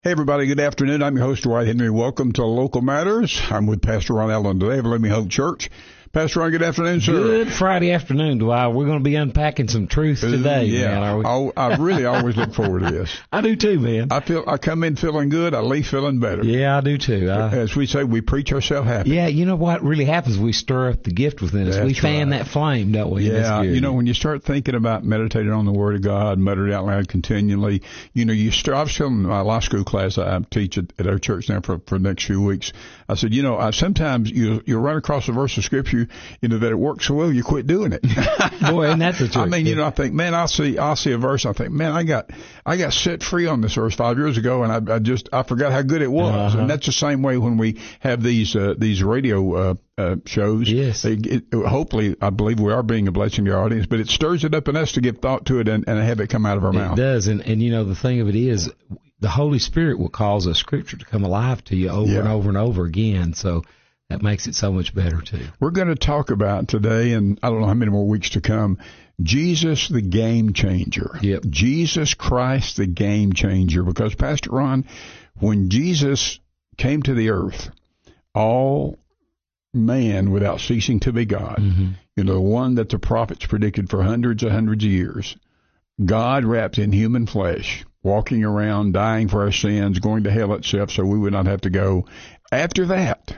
Hey, everybody. Good afternoon. I'm your host, Dwight Henry. Welcome to Local Matters. I'm with Pastor Ron Allen today of Living Hope Church. Pastor Ron, good afternoon, sir. Good Friday afternoon, Dwight. We're going to be unpacking some truth today, man, are we? I really always look forward to this. I do too, man. I come in feeling good. I leave feeling better. Yeah, I do too. As we say, we preach ourselves happy. Yeah, you know what really happens? We stir up the gift within us. We fan that flame, don't we? Yeah, you know, when you start thinking about meditating on the Word of God, mutter it out loud continually, you know, I was telling my law school class I teach at our church now for the next few weeks. I said, you know, sometimes you'll run across a verse of Scripture, you know, that it works so well, you quit doing it. Boy, and that's the truth. I mean, you know, I think, man, I'll see a verse. I think, man, I got set free on this verse 5 years ago, and I forgot how good it was. And that's the same way when we have these radio shows. Yes. Hopefully, I believe we are being a blessing to our audience, but it stirs it up in us to give thought to it and have it come out of our mouth. It does, and you know, the thing of it is, the Holy Spirit will cause a Scripture to come alive to you over and over and over again. So that makes it so much better, too. We're going to talk about today, and I don't know how many more weeks to come, Jesus the game changer. Yep. Jesus Christ the game changer. Because, Pastor Ron, when Jesus came to the earth, all man without ceasing to be God, you know, the one that the prophets predicted for hundreds of years, God wrapped in human flesh, walking around, dying for our sins, going to hell itself so we would not have to go. After that,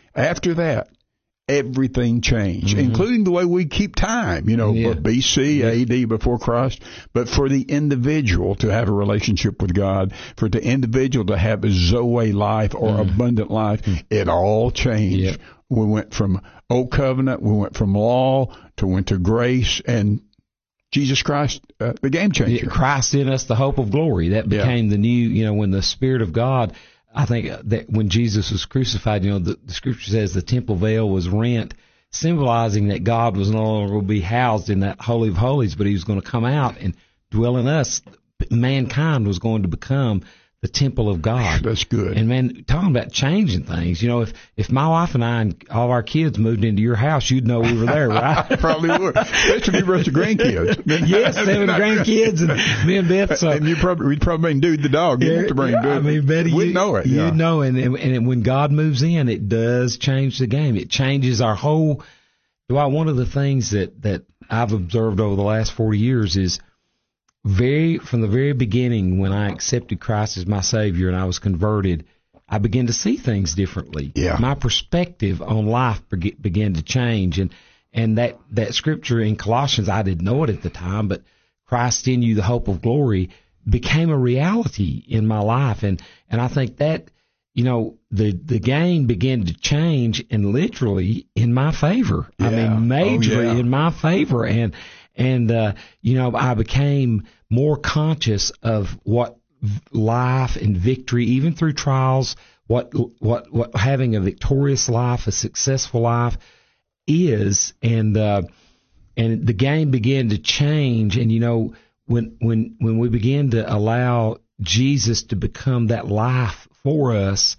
everything changed, including the way we keep time, you know, BC, AD, before Christ. But for the individual to have a relationship with God, for the individual to have a Zoe life or abundant life, it all changed. Yep. We went from Old Covenant, we went from law to grace, and Jesus Christ, the game changer. Christ in us, the hope of glory. That became the new, you know, when the Spirit of God, I think that when Jesus was crucified, you know, the Scripture says the temple veil was rent, symbolizing that God was no longer going to be housed in that Holy of Holies, but he was going to come out and dwell in us. Mankind was going to become the temple of God. That's good. And, man, talking about changing things, you know, if my wife and I and all of our kids moved into your house, you'd know we were there, right? Probably would. Especially if you brought your grandkids. Yes, 7 grandkids and me and Beth. So. And we'd probably bring Dude the dog. You have to bring Dude. I mean, Betty, we'd know it. You'd know. And when God moves in, it does change the game. It changes our whole. One of the things that I've observed over the last 40 years is from the very beginning, when I accepted Christ as my Savior and I was converted, I began to see things differently. Yeah. My perspective on life began to change. And that Scripture in Colossians, I didn't know it at the time, but Christ in you, the hope of glory, became a reality in my life. And I think that, you know, the game began to change and literally in my favor. Yeah. I mean, majorly in my favor. And you know, I became more conscious of what life and victory, even through trials, what having a victorious life, a successful life is, and the game began to change. And you know, when we began to allow Jesus to become that life for us,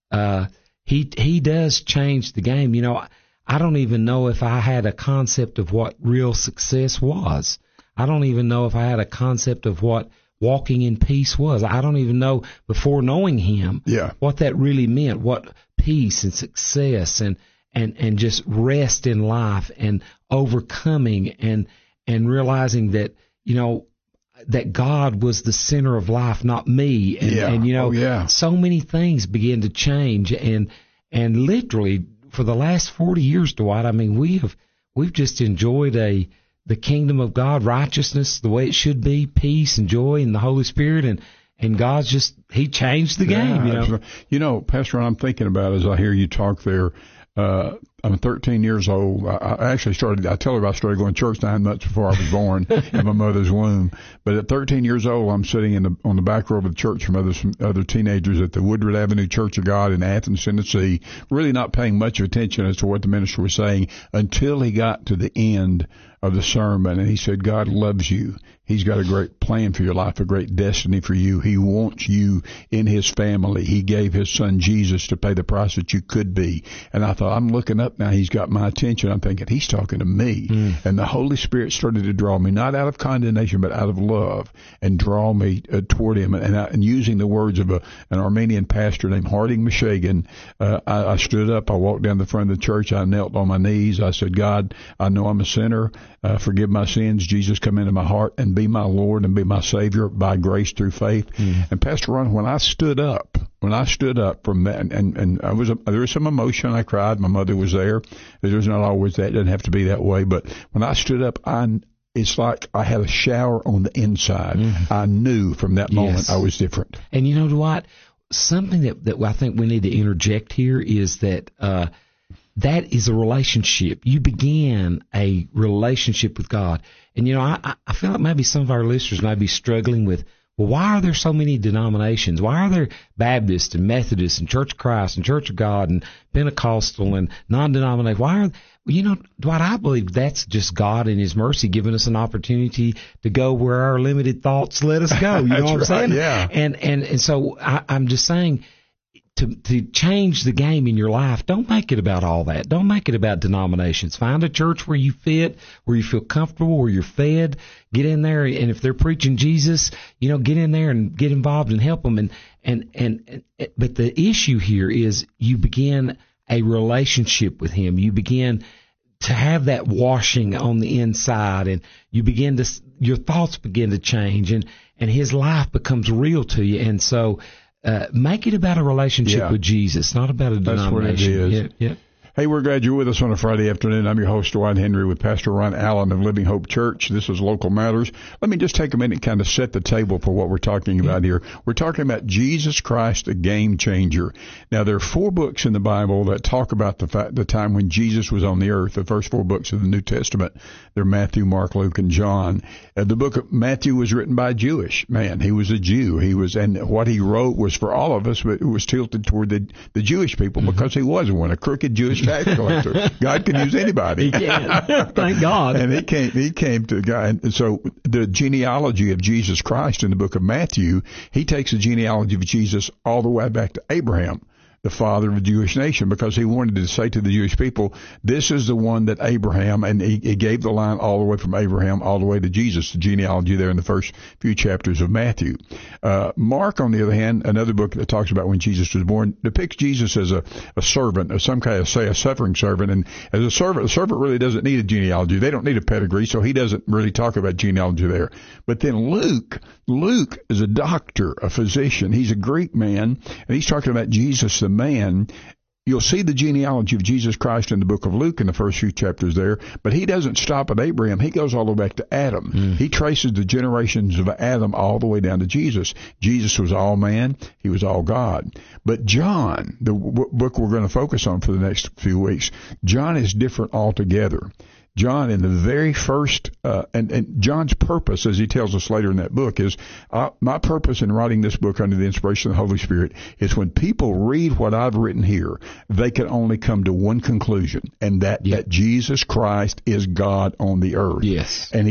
he does change the game. You know, I don't even know if I had a concept of what real success was. I don't even know if I had a concept of what walking in peace was. I don't even know, before knowing him, what that really meant, what peace and success and just rest in life and overcoming and realizing that, you know, that God was the center of life, not me. And you know, so many things began to change. And literally, for the last 40 years, Dwight, I mean, we've just enjoyed the kingdom of God, righteousness, the way it should be, peace and joy and the Holy Spirit, and God's he changed the game, you know. Absolutely. You know, Pastor Ron, I'm thinking about as I hear you talk there, I'm 13 years old. I started going to church 9 months before I was born in my mother's womb. But at 13 years old, I'm sitting on the back row of the church from other teenagers at the Woodward Avenue Church of God in Athens, Tennessee, really not paying much attention as to what the minister was saying until he got to the end of the sermon, and he said, God loves you. He's got a great plan for your life, a great destiny for you. He wants you in his family. He gave his son Jesus to pay the price that you could be. And I thought, I'm looking up out. Now he's got my attention. I'm thinking he's talking to me. And the Holy Spirit started to draw me, not out of condemnation, but out of love, and draw me toward him. And using the words of an Armenian pastor named Harding Meshagan, I stood up. I walked down the front of the church. I knelt on my knees. I said, God, I know I'm a sinner. Forgive my sins. Jesus, come into my heart and be my Lord and be my Savior by grace through faith. And Pastor Ron, when I stood up from that, and there was some emotion. I cried. My mother was there. There's not always that. It doesn't have to be that way. But when I stood up, it's like I had a shower on the inside. I knew from that moment I was different. And you know what? Something that I think we need to interject here is that that is a relationship. You began a relationship with God. And, you know, I feel like maybe some of our listeners might be struggling with, well, why are there so many denominations? Why are there Baptists and Methodists and Church of Christ and Church of God and Pentecostal and non-denominational? You know, Dwight, I believe that's just God in His mercy giving us an opportunity to go where our limited thoughts let us go. You know what I'm saying? Yeah. And so I'm just saying, to change the game in your life, don't make it about all that. Don't make it about denominations. Find a church where you fit, where you feel comfortable, where you're fed. Get in there, and if they're preaching Jesus, you know, get in there and get involved and help them. But the issue here is you begin a relationship with Him. You begin to have that washing on the inside, and your thoughts begin to change, and His life becomes real to you. And so, make it about a relationship with Jesus, not about a denomination. That's what it is. Yeah. Hey, we're glad you're with us on a Friday afternoon. I'm your host, Dwight Henry, with Pastor Ron Allen of Living Hope Church. This is Local Matters. Let me just take a minute and kind of set the table for what we're talking about here. We're talking about Jesus Christ, the game changer. Now, there are 4 books in the Bible that talk about the time when Jesus was on the earth. The first 4 books of the New Testament, they're Matthew, Mark, Luke, and John. The book of Matthew was written by a Jewish man. He was a Jew. And what he wrote was for all of us, but it was tilted toward the Jewish people because he was one, a crooked Jewish tax collector. God can use anybody. He can. Thank God. And he came to God. And so the genealogy of Jesus Christ in the book of Matthew, he takes the genealogy of Jesus all the way back to Abraham, the father of the Jewish nation, because he wanted to say to the Jewish people, this is the one that Abraham, and he gave the line all the way from Abraham all the way to Jesus, the genealogy there in the first few chapters of Matthew. Mark, on the other hand, another book that talks about when Jesus was born, depicts Jesus as a servant, or some kind of, say, a suffering servant. And as a servant really doesn't need a genealogy. They don't need a pedigree, so he doesn't really talk about genealogy there. But then Luke is a doctor, a physician. He's a Greek man, and he's talking about Jesus, the man. You'll see the genealogy of Jesus Christ in the book of Luke in the first few chapters there, but he doesn't stop at Abraham. He goes all the way back to Adam. He traces the generations of Adam all the way down to Jesus. Jesus was all man. He was all God. But John, the book we're going to focus on for the next few weeks, John is different altogether. John, in the very first, and John's purpose, as he tells us later in that book, is my purpose in writing this book under the inspiration of the Holy Spirit is when people read what I've written here, they can only come to one conclusion, and that Jesus Christ is God on the earth. Yes. And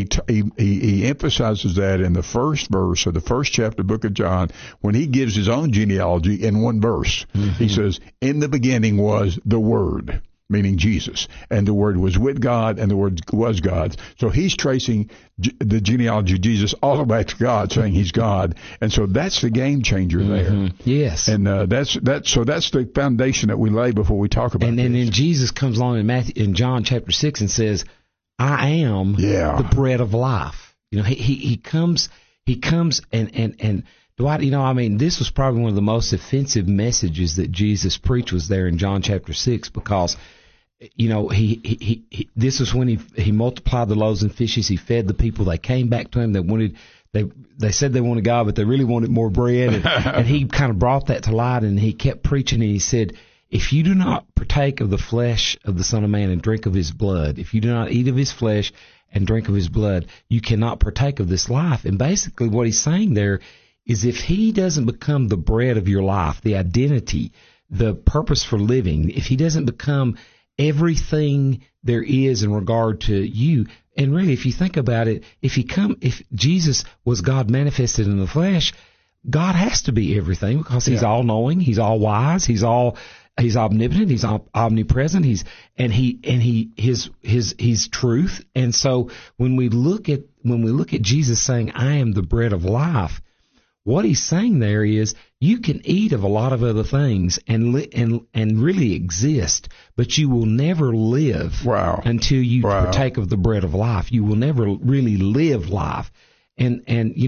he emphasizes that in the first verse of the first chapter of the book of John, when he gives his own genealogy in one verse. He says, in the beginning was the Word, meaning Jesus, and the Word was with God, and the Word was God. So he's tracing the genealogy of Jesus all the way back to God, saying he's God, and so that's the game changer there. Yes, and that's the foundation that we lay before we talk about. And then Jesus comes along in John chapter 6 and says, "I am the bread of life." You know, he comes and. Dwight, you know, I mean, this was probably one of the most offensive messages that Jesus preached was there in John chapter 6, because, you know, this was when he multiplied the loaves and fishes. He fed the people. They came back to him. They said they wanted God, but they really wanted more bread. And he kind of brought that to light, and he kept preaching, and he said, if you do not partake of the flesh of the Son of Man and drink of his blood, if you do not eat of his flesh and drink of his blood, you cannot partake of this life. And basically what he's saying there is if he doesn't become the bread of your life, the identity, the purpose for living, if he doesn't become everything there is in regard to you, and really if you think about it, if Jesus was God manifested in the flesh, God has to be everything, because he's all knowing, he's all wise, he's all He's omnipotent. He's omnipresent. He's truth. And so when we look at Jesus saying, "I am the bread of life," what he's saying there is you can eat of a lot of other things and really exist, but you will never live until you partake of the bread of life. You will never really live life. And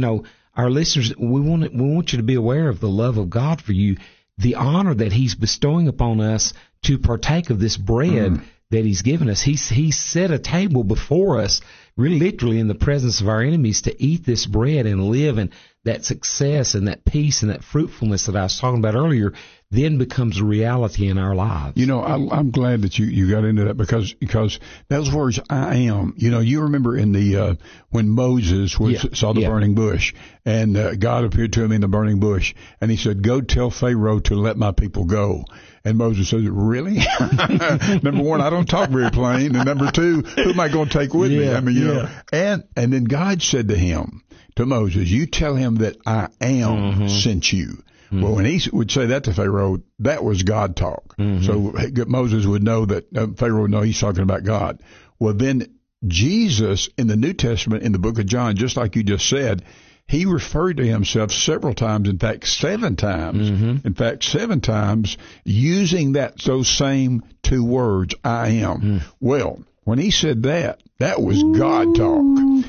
our listeners, we want you to be aware of the love of God for you, the honor that he's bestowing upon us to partake of this bread that he's given us. He's set a table before us, really literally in the presence of our enemies, to eat this bread and live, and that success and that peace and that fruitfulness that I was talking about earlier then becomes a reality in our lives. I'm glad that you got into that because those words, "I am," you remember in the when Moses saw the burning bush, and God appeared to him in the burning bush, and he said, "Go tell Pharaoh to let my people go." And Moses says, "Really?" Number one, I don't talk very plain, and number two, who am I going to take with me? I mean, and then God said to Moses, "You tell him that I am sent you." Well, when he would say that to Pharaoh, that was God talk. So Moses would know that Pharaoh would know he's talking about God. Well, then Jesus in the New Testament, in the book of John, just like you just said, he referred to himself several times, in fact, 7 times. In fact, 7 times using those same 2 words, "I am." Well, when he said that was God talk.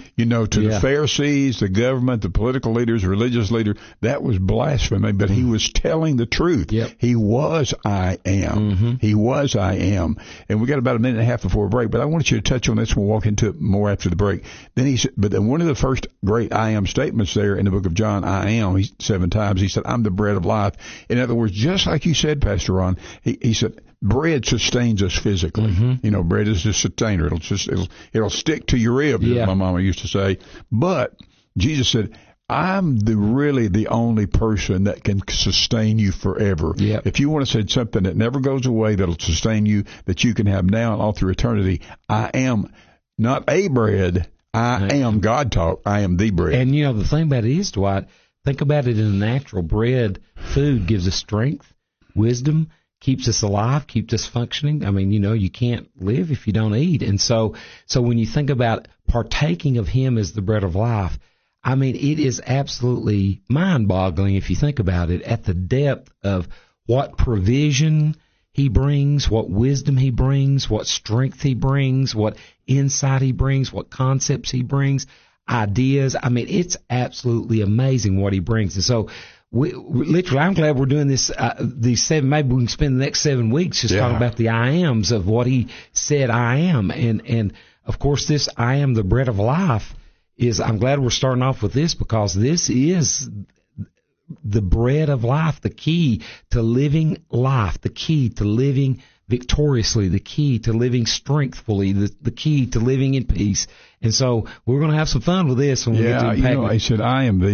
To the Pharisees, the government, the political leaders, religious leaders, that was blasphemy, but he was telling the truth. He was I am. He was I am. And we got about a minute and a half before a break, but I want you to touch on this. We'll walk into it more after the break. Then he said, but then one of the first great I am statements there in the book of John, I am, 7 times, he said, "I'm the bread of life." In other words, just like you said, Pastor Ron, he said, bread sustains us physically. Bread is a sustainer. It'll stick to your rib, as my mama used to say. But Jesus said, "I'm really the only person that can sustain you forever." If you want to say something that never goes away, that'll sustain you, that you can have now and all through eternity, I am not a bread. I am God talk. I am the bread. And the thing about it is, Dwight, think about it in the natural. Bread, food gives us strength, wisdom, keeps us alive, keeps us functioning. I mean, you can't live if you don't eat. And so when you think about partaking of him as the bread of life, I mean, it is absolutely mind-boggling if you think about it, at the depth of what provision he brings, what wisdom he brings, what strength he brings, what insight he brings, what concepts he brings, ideas. I mean, it's absolutely amazing what he brings. And so literally, I'm glad we're doing this. These 7, maybe we can spend the next 7 weeks just talking about the I ams of what he said I am. And of course, this I am the bread of life I'm glad we're starting off with this, because this is the bread of life, the key to living life, the key to living victoriously, the key to living strengthfully, the key to living in peace. And so we're going to have some fun with this when we get to unpack it. He said, "I am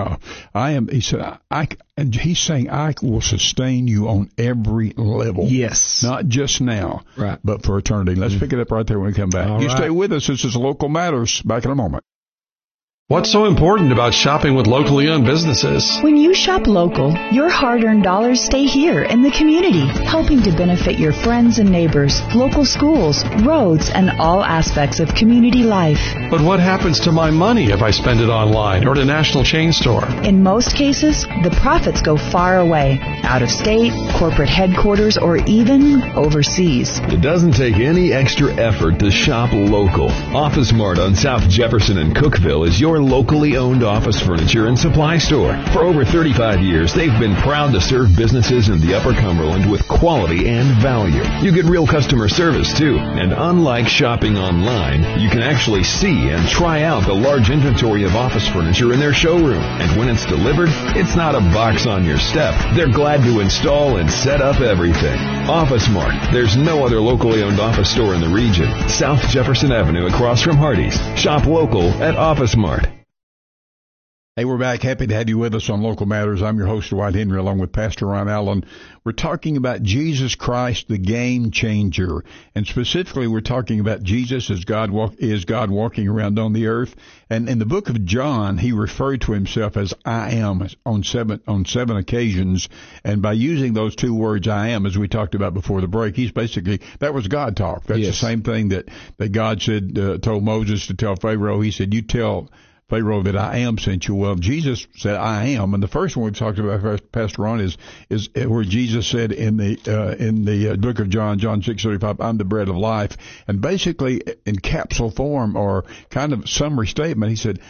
he said, and he's saying, I will sustain you on every level. Yes. Not just now, but for eternity." Let's pick it up right there when we come back. Stay with us. This is Local Matters. Back in a moment. What's so important about shopping with locally owned businesses? When you shop local, your hard-earned dollars stay here in the community, helping to benefit your friends and neighbors, local schools, roads, and all aspects of community life. But what happens to my money if I spend it online or at a national chain store? In most cases, the profits go far away, out of state, corporate headquarters, or even overseas. It doesn't take any extra effort to shop local. Office Mart on South Jefferson and Cookeville is your locally owned office furniture and supply store. For over 35 years, they've been proud to serve businesses in the Upper Cumberland with quality and value. You get real customer service, too. And unlike shopping online, you can actually see and try out the large inventory of office furniture in their showroom. And when it's delivered, it's not a box on your step. They're glad to install and set up everything. Office Mart. There's no other locally owned office store in the region. South Jefferson Avenue across from Hardee's. Shop local at Office Mart. Hey, we're back. Happy to have you with us on Local Matters. I'm your host, Dwight Henry, along with Pastor Ron Allen. We're talking about Jesus Christ, the game changer. And specifically, we're talking about Jesus as God walking around on the earth. And in the book of John, he referred to himself as I am on seven occasions. And by using those two words, I am, as we talked about before the break, he's basically, that was God talk. That's the same thing that God said, told Moses to tell Pharaoh. He said, you tell Pharaoh that I am sent you. Well, Jesus said I am, and the first one we talked about, Pastor Ron, is where Jesus said in the book of John 6:35, I'm the bread of life, and basically in capsule form or kind of summary statement, he said,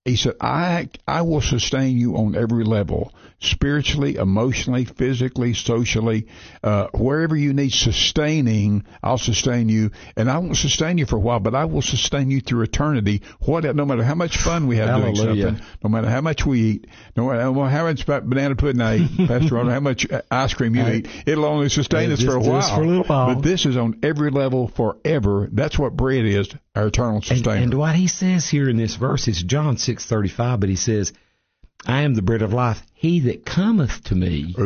I will sustain you on every level, spiritually, emotionally, physically, socially, wherever you need sustaining, I'll sustain you. And I won't sustain you for a while, but I will sustain you through eternity. No matter how much fun we have doing something, no matter how much we eat, no matter how much banana pudding I eat, Pastor Ron, how much ice cream you eat, it'll only sustain us for a while. Just for a little while. But this is on every level forever. That's what bread is, our eternal sustainer. And what he says here in this verse is John 6:35, but he says, I am the bread of life. He that cometh to me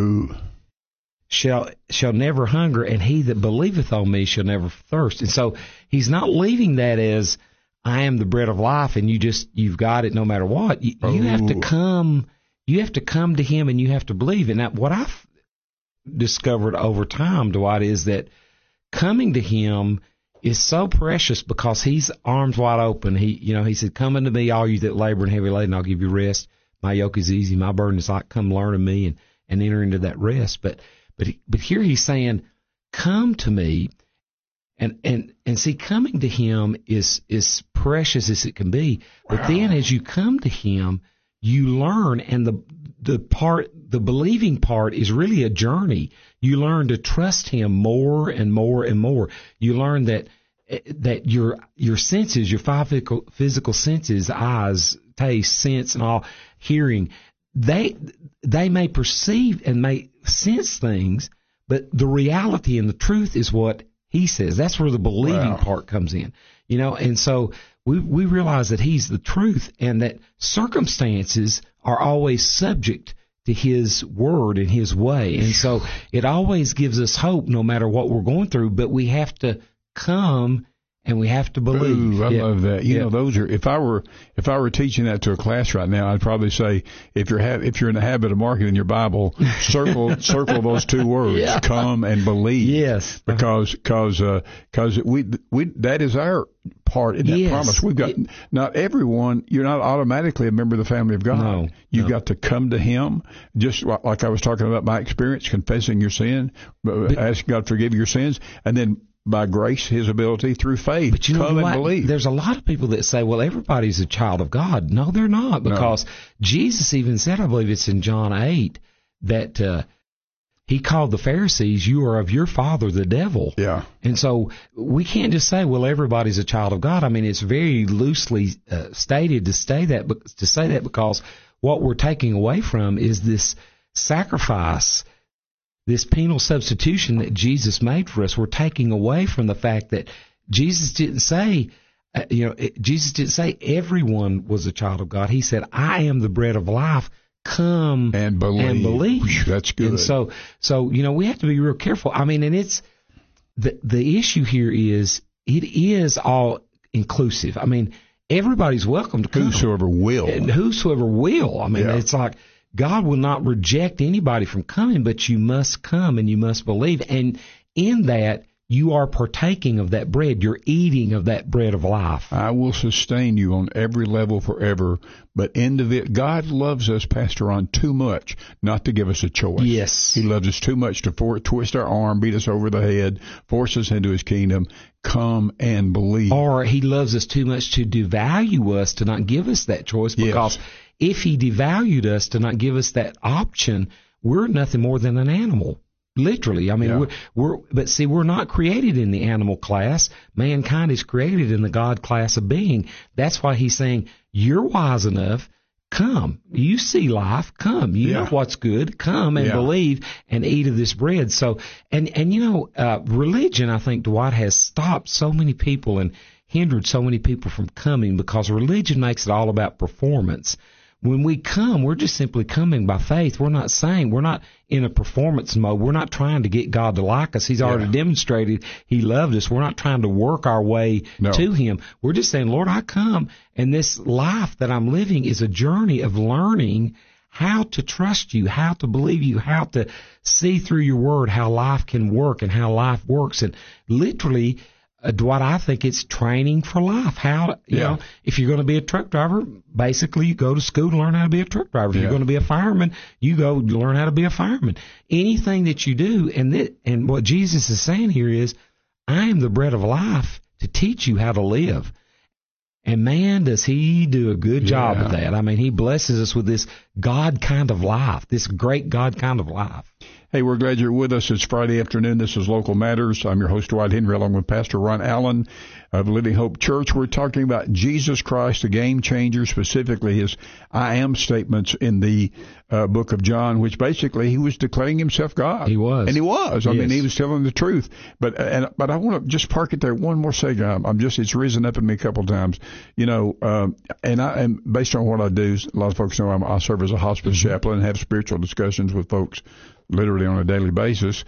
shall never hunger, and he that believeth on me shall never thirst. And so he's not leaving that as I am the bread of life, and you've got it no matter what. You have to come. You have to come to him, and you have to believe. And what I've discovered over time, Dwight, is that coming to him is so precious because he's arms wide open. He said, come unto me, all you that labor and heavy laden, I'll give you rest. My yoke is easy, my burden is light. Come learn of me and enter into that rest. But here he's saying, come to me, and see, coming to him is precious as it can be. But then as you come to him, you learn, and the believing part is really a journey. You learn to trust him more and more and more. You learn that your senses, your five physical senses, eyes, taste, sense, and all, hearing, they may perceive and may sense things, but the reality and the truth is what he says. That's where the believing part comes in. And so we realize that he's the truth, and that circumstances are always subject to his word and his way. And so it always gives us hope no matter what we're going through, but we have to come and we have to believe. Ooh, I love that. You know, those are, if I were teaching that to a class right now, I'd probably say, if you're in the habit of marking your Bible, circle those two words, come and believe. Yes. Because we that is our part in that promise. We've got, not everyone, you're not automatically a member of the family of God. No, You've got to come to him, just like I was talking about my experience, confessing your sin, asking God to forgive your sins, and then by grace, his ability, through faith, but come and believe. There's a lot of people that say, well, everybody's a child of God. No, they're not, because Jesus even said, I believe it's in John 8, that he called the Pharisees, you are of your father, the devil. Yeah. And so we can't just say, well, everybody's a child of God. I mean, it's very loosely stated to say that because what we're taking away from is this sacrifice, this penal substitution that Jesus made for us. We're taking away from the fact that Jesus didn't say, Jesus didn't say everyone was a child of God. He said, I am the bread of life. Come and believe. That's good. And so we have to be real careful. I mean, and it's the issue here is it is all inclusive. I mean, everybody's welcome to come. Whosoever will. And whosoever will. I mean, it's like, God will not reject anybody from coming, but you must come and you must believe. And in that, you are partaking of that bread. You're eating of that bread of life. I will sustain you on every level forever. But God loves us, Pastor Ron, too much not to give us a choice. Yes. He loves us too much to twist our arm, beat us over the head, force us into his kingdom. Come and believe. Or he loves us too much to devalue us, to not give us that choice, because if he devalued us to not give us that option, we're nothing more than an animal. Literally. I mean, we're not created in the animal class. Mankind is created in the God class of being. That's why he's saying, you're wise enough. Come. You see life. Come. You know what's good. Come and believe and eat of this bread. So, and religion, I think, Dwight, has stopped so many people and hindered so many people from coming, because religion makes it all about performance. when we come, we're just simply coming by faith. We're not in a performance mode. We're not trying to get God to like us. He's already demonstrated He loved us. We're not trying to work our way to Him. We're just saying, Lord, I come, and this life that I'm living is a journey of learning how to trust You, how to believe You, how to see through Your Word, how life can work and how life works. And literally, Dwight, I think it's training for life. You know, if you're going to be a truck driver, basically you go to school to learn how to be a truck driver. If you're going to be a fireman, you go learn how to be a fireman. Anything that you do, and what Jesus is saying here is, I am the bread of life to teach you how to live. And man, does He do a good job of that. I mean, He blesses us with this God kind of life, this great God kind of life. Hey, we're glad you're with us. It's Friday afternoon. This is Local Matters. I'm your host, Dwight Henry, along with Pastor Ron Allen of Living Hope Church. We're talking about Jesus Christ, the game changer, specifically His I am statements in the book of John, which basically He was declaring Himself God. He was. And He was. I mean, He was telling the truth. But I want to just park it there one more second. It's risen up in me a couple of times. You know, and based on what I do, a lot of folks know I serve as a hospice chaplain and have spiritual discussions with folks literally on a daily basis,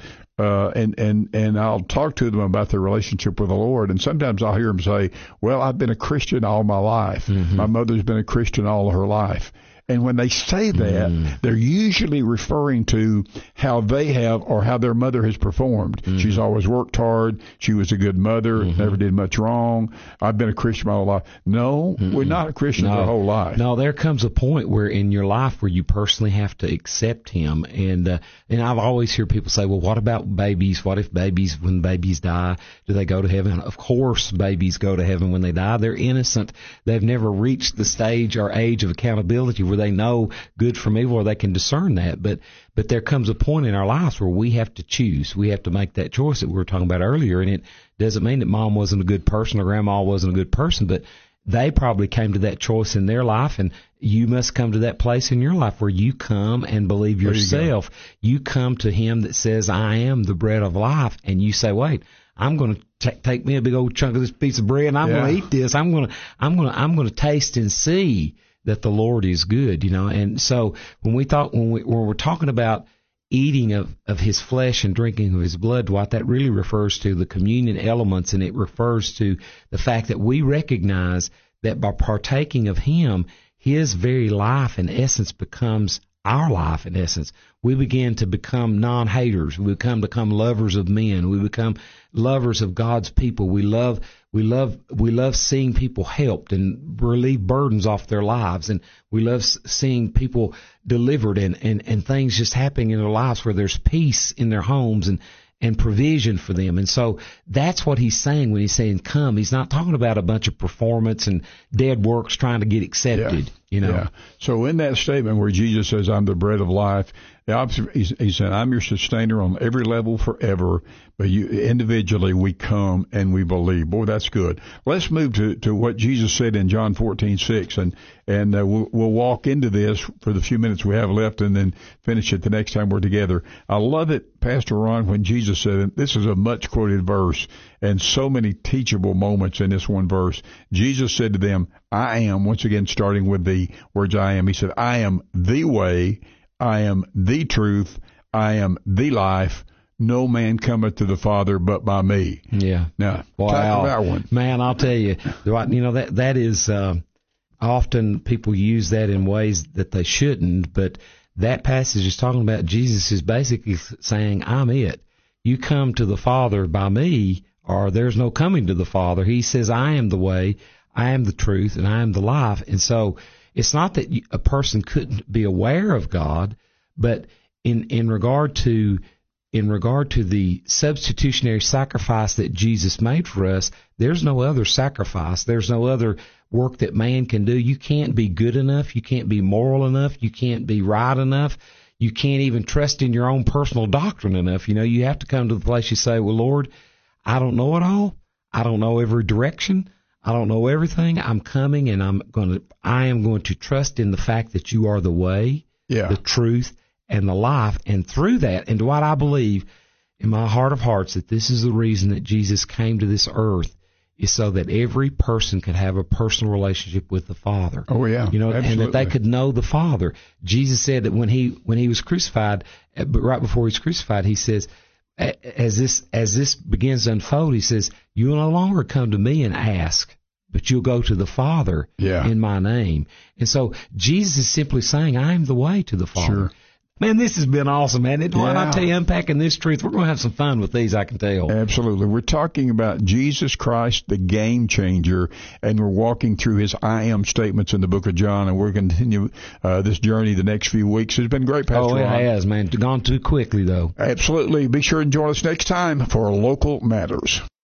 and I'll talk to them about their relationship with the Lord. And sometimes I'll hear them say, well, I've been a Christian all my life. My mother's been a Christian all of her life. And when they say that, they're usually referring to how they have or how their mother has performed. She's always worked hard. She was a good mother, never did much wrong. I've been a Christian my whole life. No, we're not a Christian our whole life. No, there comes a point where in your life where you personally have to accept Him. And I've always heard people say, well, what about babies? What if when babies die, do they go to heaven? Of course babies go to heaven when they die. They're innocent. They've never reached the stage or age of accountability where they know good from evil, or they can discern that. But there comes a point in our lives where we have to choose. We have to make that choice that we were talking about earlier. And it doesn't mean that Mom wasn't a good person or Grandma wasn't a good person, but they probably came to that choice in their life, and you must come to that place in your life where you come and believe yourself. You come to Him that says, I am the bread of life, and you say, wait, I'm going to take me a big old chunk of this piece of bread, and I'm going to eat this. I'm going to taste and see that the Lord is good, you know. And so when we're talking about eating of His flesh and drinking of His blood, what that really refers to the communion elements, and it refers to the fact that we recognize that by partaking of Him, His very life in essence becomes our life in essence. We begin to become non-haters. We become lovers of men. We become lovers of God's people. We love seeing people helped and relieve burdens off their lives, and we love seeing people delivered and things just happening in their lives where there's peace in their homes and provision for them. And so that's what He's saying when He's saying come. He's not talking about a bunch of performance and dead works trying to get accepted, you know. Yeah. So in that statement where Jesus says, I'm the bread of life, he said, I'm your sustainer on every level forever, but individually we come and we believe. Boy, that's good. Let's move to what Jesus said in John 14:6, and we'll walk into this for the few minutes we have left and then finish it the next time we're together. I love it, Pastor Ron, when Jesus said it. This is a much quoted verse and so many teachable moments in this one verse. Jesus said to them, I am, once again starting with the words I am, He said, I am the way, I am the truth, I am the life. No man cometh to the Father but by me. Yeah. Now, wow. Talk about one. Man, I'll tell you, that is, often people use that in ways that they shouldn't, but that passage is talking about Jesus is basically saying, I'm it. You come to the Father by me, or there's no coming to the Father. He says, I am the way, I am the truth, and I am the life. And so it's not that a person couldn't be aware of God, but in regard to the substitutionary sacrifice that Jesus made for us, there's no other sacrifice. There's no other work that man can do. You can't be good enough. You can't be moral enough. You can't be right enough. You can't even trust in your own personal doctrine enough. You know, you have to come to the place you say, well, Lord, I don't know it all. I don't know every direction. I don't know everything. I'm coming, and I am going to trust in the fact that you are the way, the truth, and the life. And through that, and what I believe in my heart of hearts, that this is the reason that Jesus came to this earth, is so that every person could have a personal relationship with the Father. Oh, yeah. You know, absolutely. and that they could know the Father. Jesus said that when he was crucified, but right before he was crucified, he says, as this begins to unfold, he says, you will no longer come to me and ask, but you'll go to the Father in my name. And so Jesus is simply saying, I am the way to the Father. Sure. Man, this has been awesome, man. Why not tell you, unpacking this truth? We're going to have some fun with these, I can tell. Absolutely. We're talking about Jesus Christ, the game changer, and we're walking through his I am statements in the book of John, and we're going to continue this journey the next few weeks. It's been great, Pastor Ron. Ron. It has, man. Gone too quickly, though. Absolutely. Be sure and join us next time for Local Matters.